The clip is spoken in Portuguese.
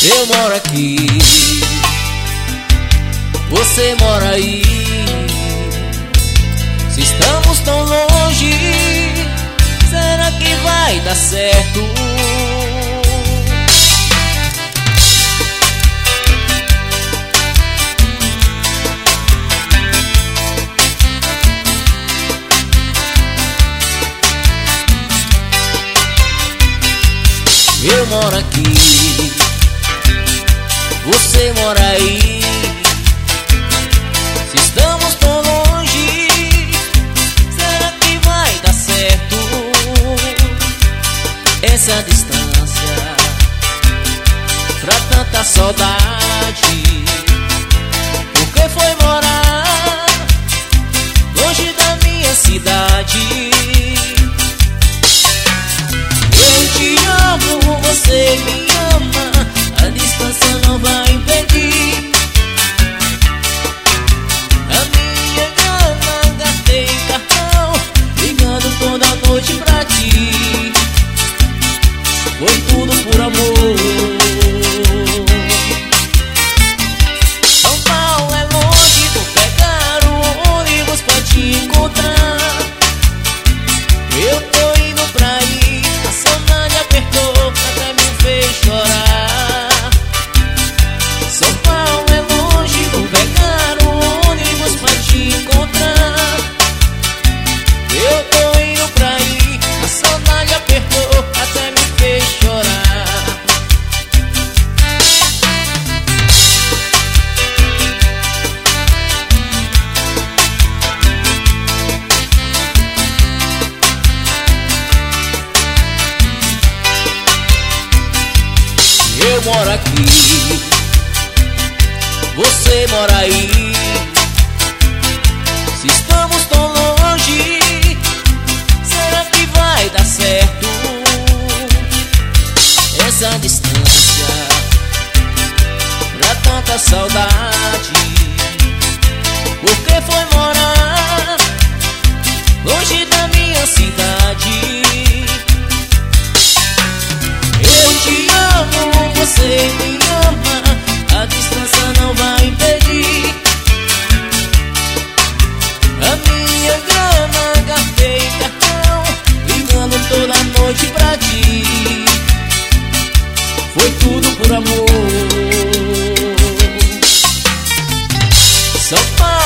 Eu moro aqui, você mora aí. Se estamos tão longe, será que vai dar certo? Eu moro aqui, você mora aí. Se estamos tão longe, será que vai dar certo? Essa distância pra tanta saudade. Por que foi morar longe da minha cidade? Eu te amo, você me ama, a distância não vai impedir. A minha cama, gastei cartão, ligando toda noite pra ti. Foi tudo por amor. São Paulo é longe, vou pegar o ônibus pra te encontrar. Eu tô indo pra aí, a saudade apertou, até me fez chorar. São Paulo é longe, vou pegar o ônibus pra te encontrar. Eu tô indo pra aí, a saudade apertou, até me fez chorar. Eu moro aqui, você mora aí. Se estamos tão longe, será que vai dar certo? Essa distância pra tanta saudade. Por que foi morar longe da minha cidade? Eu te amo, você me ama, a distância não vai impedir. A minha grana, gastei cartão, ligando toda noite pra ti. Foi tudo por amor. São Paulo